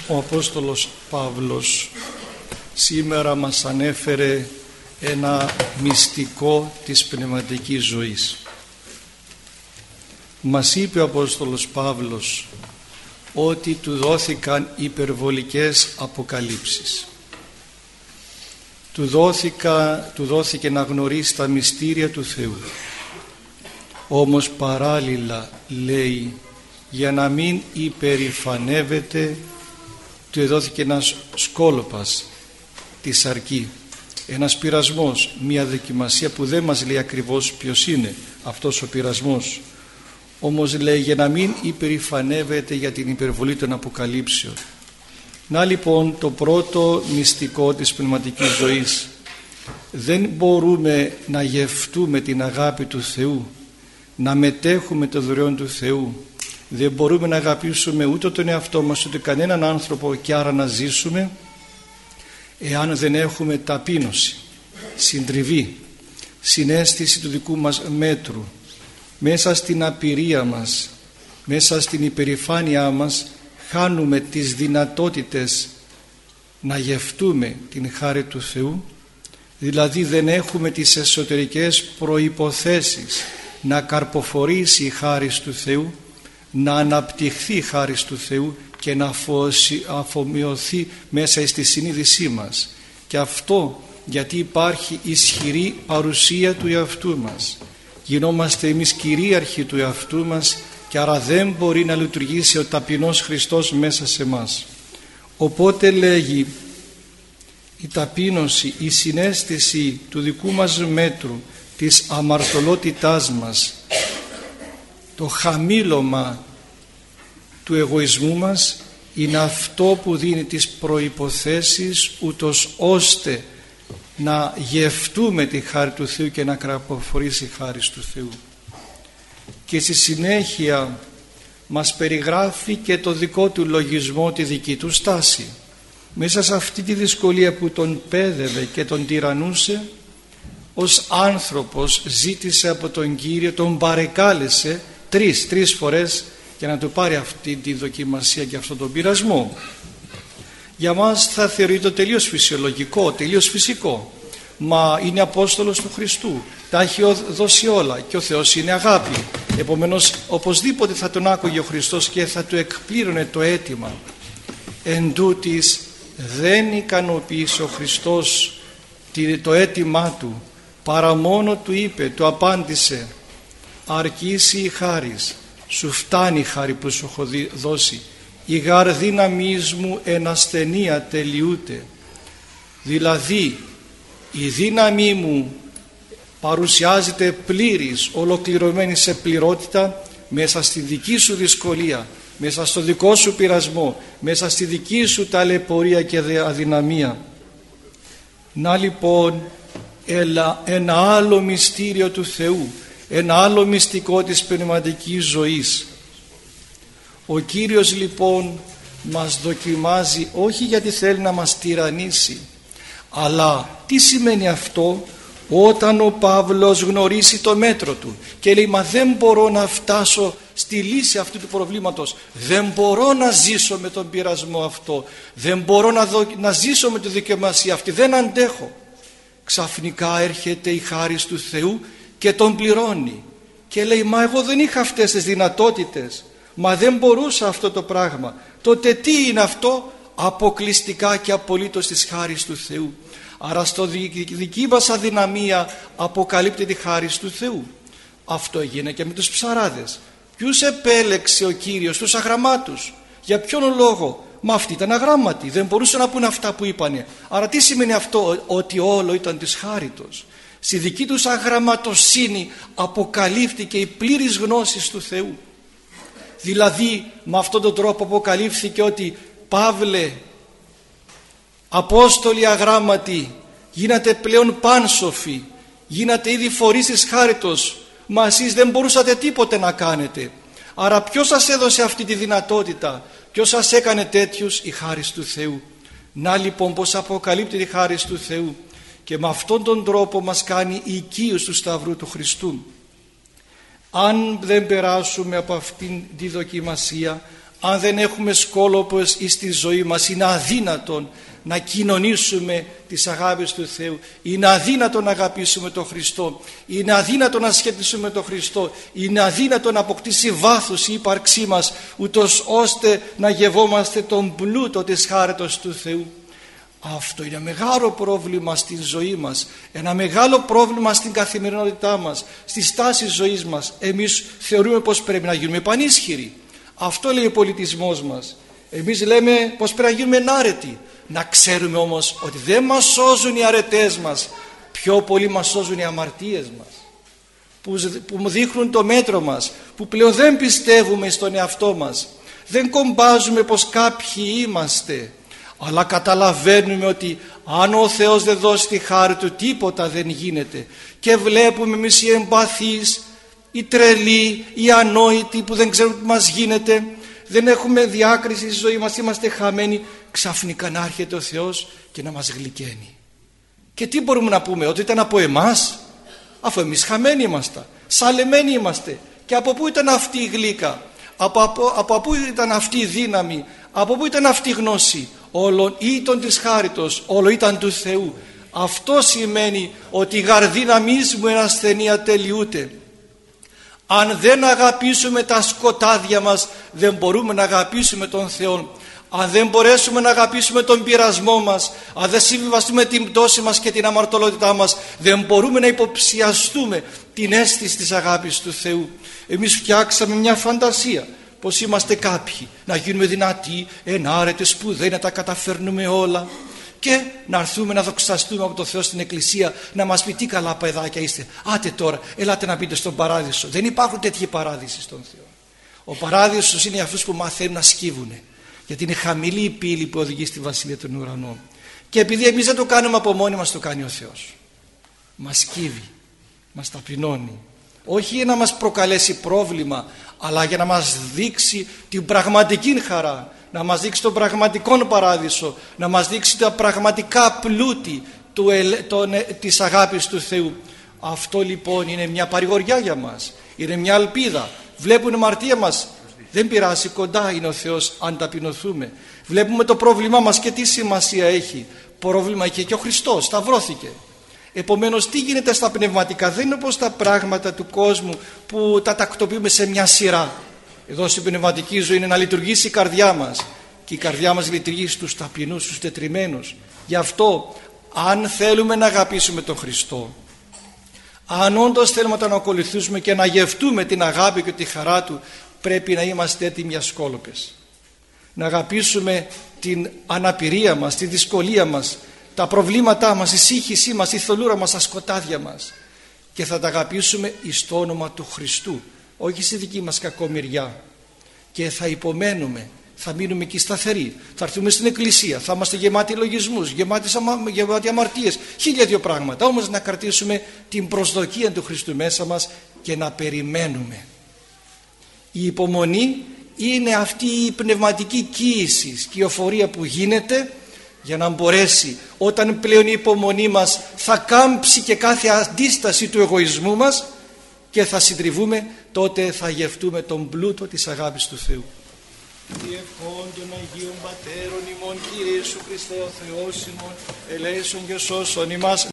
Ο Απόστολος Παύλος σήμερα μας ανέφερε ένα μυστικό της πνευματικής ζωής. Μας είπε ο Απόστολος Παύλος ότι του δόθηκαν υπερβολικές αποκαλύψεις. Του δόθηκε να γνωρίσει τα μυστήρια του Θεού. Όμως παράλληλα λέει, για να μην υπερηφανεύεται, του δόθηκε ένας σκόλοπας τη σαρκή, ένας πειρασμός, μια δοκιμασία που δεν μας λέει ακριβώς ποιος είναι αυτός ο πειρασμός. Όμως λέει για να μην υπερηφανεύεται για την υπερβολή των αποκαλύψεων. Να λοιπόν το πρώτο μυστικό της πνευματικής ζωής. Δεν μπορούμε να γευτούμε την αγάπη του Θεού, να μετέχουμε το δωρεόν του Θεού. Δεν μπορούμε να αγαπήσουμε ούτε τον εαυτό μας ούτε κανέναν άνθρωπο και άρα να ζήσουμε, εάν δεν έχουμε ταπείνωση, συντριβή, συναίσθηση του δικού μας μέτρου. Μέσα στην απειρία μας, μέσα στην υπερηφάνειά μας χάνουμε τις δυνατότητες να γευτούμε την χάρη του Θεού. Δηλαδή δεν έχουμε τις εσωτερικές προϋποθέσεις να καρποφορήσει η χάρη του Θεού, να αναπτυχθεί η χάρη του Θεού και να αφομοιωθεί μέσα στη συνείδησή μας. Και αυτό γιατί υπάρχει ισχυρή παρουσία του εαυτού μας. Γινόμαστε εμείς κυρίαρχοι του εαυτού μας και άρα δεν μπορεί να λειτουργήσει ο ταπεινός Χριστός μέσα σε μας. Οπότε λέγει, η ταπείνωση, η συναίσθηση του δικού μας μέτρου, της αμαρτωλότητάς μας, το χαμήλωμα του εγωισμού μας είναι αυτό που δίνει τις προϋποθέσεις ούτως ώστε να γευτούμε τη χάρη του Θεού και να καρποφορήσει η χάρη του Θεού. Και στη συνέχεια μας περιγράφει και το δικό του λογισμό, τη δική του στάση. Μέσα σε αυτή τη δυσκολία που τον πέδευε και τον τυραννούσε, ως άνθρωπος ζήτησε από τον Κύριο, τον παρεκάλεσε τρεις φορές για να του πάρει αυτή τη δοκιμασία και αυτόν τον πειρασμό. Για μας θα θεωρείται τελείως φυσιολογικό, τελείως φυσικό. Μα είναι Απόστολος του Χριστού, τα έχει δώσει όλα και ο Θεός είναι αγάπη. Επομένως οπωσδήποτε θα τον άκουγε ο Χριστός και θα του εκπλήρωνε το αίτημα. Εν τούτης δεν ικανοποίησε ο Χριστός το αίτημά του, παρά μόνο του είπε, του απάντησε, αρκήσει η χάρις, σου φτάνει η χάρη που σου έχω δώσει, η γαρ δύναμής μου εν ασθενεία τελειούται. Δηλαδή η δύναμή μου παρουσιάζεται πλήρης, ολοκληρωμένη σε πληρότητα μέσα στη δική σου δυσκολία, μέσα στο δικό σου πειρασμό, μέσα στη δική σου ταλαιπωρία και αδυναμία. Να λοιπόν ένα άλλο μυστήριο του Θεού, ένα άλλο μυστικό της πνευματικής ζωής. Ο Κύριος λοιπόν μας δοκιμάζει όχι γιατί θέλει να μας τυραννήσει, αλλά τι σημαίνει αυτό? Όταν ο Παύλος γνωρίσει το μέτρο του και λέει, μα δεν μπορώ να φτάσω στη λύση αυτού του προβλήματος, δεν μπορώ να ζήσω με τον πειρασμό αυτό, δεν μπορώ να ζήσω με τη δικαιομασία αυτή, δεν αντέχω. Ξαφνικά έρχεται η χάρις του Θεού και τον πληρώνει και λέει, μα εγώ δεν είχα αυτές τις δυνατότητες, μα δεν μπορούσα αυτό το πράγμα. Τότε τι είναι αυτό? Αποκλειστικά και απολύτως της χάρις του Θεού. Άρα στο δική μας αδυναμία αποκαλύπτει τη χάρις του Θεού. Αυτό έγινε και με τους ψαράδες. Ποιους επέλεξε ο Κύριος? Τους αγραμμάτους. Για ποιον λόγο? Μα αυτοί ήταν αγράμματοι, δεν μπορούσαν να πούν αυτά που είπανε. Άρα τι σημαίνει αυτό? Ότι όλο ήταν της χάριτος. Στη δική τους αγραμματοσύνη αποκαλύφθηκε η πλήρης γνώση του Θεού. Δηλαδή με αυτόν τον τρόπο αποκαλύφθηκε ότι Παύλε, Απόστολοι αγράμματοι, γίνατε πλέον πάνσοφοι, γίνατε ήδη φορείς της χάριτος, μα εσείς δεν μπορούσατε τίποτε να κάνετε. Άρα ποιος σας έδωσε αυτή τη δυνατότητα? Ποιος σας έκανε τέτοιους? Η χάρις του Θεού. Να λοιπόν πως αποκαλύπτει τη χάρις του Θεού και με αυτόν τον τρόπο μας κάνει οικείους του Σταυρού του Χριστού. Αν δεν περάσουμε από αυτήν τη δοκιμασία, αν δεν έχουμε σκόλοπος στη ζωή μας, είναι αδύνατον να κοινωνήσουμε τις αγάπης του Θεού, είναι αδύνατο να αγαπήσουμε τον Χριστό, είναι αδύνατο να σχετίσουμε τον Χριστό, είναι αδύνατο να αποκτήσει βάθος η ύπαρξή μας, ούτως ώστε να γευόμαστε τον πλούτο της χάριτος του Θεού. Αυτό είναι μεγάλο πρόβλημα στη ζωή μας, ένα μεγάλο πρόβλημα στην καθημερινότητά μας, στη στάση ζωής μας. Εμείς θεωρούμε πως πρέπει να γίνουμε πανίσχυροι. Αυτό λέει ο πολιτισμός μας. Εμείς λέμε πως πρέπει να γίνουμε ενάρετοι. Να ξέρουμε όμως ότι δεν μας σώζουν οι αρετές μας, πιο πολύ μας σώζουν οι αμαρτίες μας, που δείχνουν το μέτρο μας, που πλέον δεν πιστεύουμε στον εαυτό μας, δεν κομπάζουμε πως κάποιοι είμαστε, αλλά καταλαβαίνουμε ότι αν ο Θεός δεν δώσει τη χάρη του, τίποτα δεν γίνεται. Και βλέπουμε εμείς οι εμπαθείς, οι τρελοί, οι ανόητοι που δεν ξέρουν τι μας γίνεται, δεν έχουμε διάκριση στη ζωή μας, είμαστε χαμένοι. Ξαφνικά να έρχεται ο Θεός και να μας γλυκαίνει. Και τι μπορούμε να πούμε, ότι ήταν από εμάς, αφού εμείς χαμένοι ήμασταν, σαλεμένοι είμαστε. Και από πού ήταν αυτή η γλύκα, από πού ήταν αυτή η δύναμη, από πού ήταν αυτή η γνώση? Όλον ήταν της χάριτος, όλο ήταν του Θεού. Αυτό σημαίνει ότι η γαρδύναμής μου εν ασθενεία τελειούται. Αν δεν αγαπήσουμε τα σκοτάδια μας, δεν μπορούμε να αγαπήσουμε τον Θεό. Αν δεν μπορέσουμε να αγαπήσουμε τον πειρασμό μας, αν δεν συμβιβαστούμε την πτώση μας και την αμαρτωλότητά μας, δεν μπορούμε να υποψιαστούμε την αίσθηση της αγάπης του Θεού. Εμείς φτιάξαμε μια φαντασία πως είμαστε κάποιοι, να γίνουμε δυνατοί, ενάρετοι, σπουδαίοι, να τα καταφέρνουμε όλα και να έρθουμε να δοξαστούμε από τον Θεό στην εκκλησία, να μας πει τι καλά παιδάκια είστε, άτε τώρα ελάτε να μπείτε στον παράδεισο. Δεν υπάρχουν τέτοιοι παράδεισοι στον Θεό. Ο παράδεισος είναι για αυτούς που μαθαίνουν να σκύβουνε, γιατί είναι χαμηλή η πύλη που οδηγεί στη Βασιλεία των Ουρανών. Και επειδή εμείς δεν το κάνουμε από μόνοι μας, το κάνει ο Θεός. Μας σκύβει, μας ταπεινώνει, όχι για να μας προκαλέσει πρόβλημα, αλλά για να μας δείξει την πραγματική χαρά, να μας δείξει τον πραγματικό παράδεισο, να μας δείξει τα πραγματικά πλούτη της αγάπης του Θεού. Αυτό λοιπόν είναι μια παρηγοριά για μας, είναι μια ελπίδα. Βλέπουν αμαρτία μας, δεν πειράζει, κοντά είναι ο Θεός αν ταπεινωθούμε. Βλέπουμε το πρόβλημά μας και τι σημασία έχει. Πρόβλημα είχε και ο Χριστός, σταυρώθηκε. Επομένως τι γίνεται στα πνευματικά? Δεν είναι όπως τα πράγματα του κόσμου που τα τακτοποιούμε σε μια σειρά. Εδώ στην πνευματική ζωή είναι να λειτουργήσει η καρδιά μας, και η καρδιά μας λειτουργεί στους ταπεινούς, στους τετριμμένους. Γι' αυτό αν θέλουμε να αγαπήσουμε τον Χριστό, αν όντως θέλουμε να τον ακολουθήσουμε και να γευτούμε την αγάπη και τη χαρά του, πρέπει να είμαστε έτοιμοι ασκόλοπες. Να αγαπήσουμε την αναπηρία μας, τη δυσκολία μας, τα προβλήματά μας, η σύγχυσή μας, η θολούρα μας, τα σκοτάδια μας, και θα τα αγαπήσουμε εις το όνομα του Χριστού, όχι στη δική μας κακομοιριά. Και θα υπομένουμε, θα μείνουμε εκεί σταθεροί, θα έρθουμε στην εκκλησία, θα είμαστε γεμάτοι λογισμούς, γεμάτοι αμαρτίες, 1002 πράγματα. Όμως να κρατήσουμε την προσδοκία του Χριστού μέσα μας και να περιμένουμε. Η υπομονή είναι αυτή η πνευματική κοίηση, σκιοφορία που γίνεται για να μπορέσει, όταν πλέον η υπομονή μας θα κάμψει και κάθε αντίσταση του εγωισμού μας και θα συντριβούμε, τότε θα γευτούμε τον πλούτο της αγάπης του Θεού. Διευχών των Αγίων Πατέρων ημών, Κύριε Ιησού Χριστέ ο Θεός ημών, ελέησον και σώσον ημάς.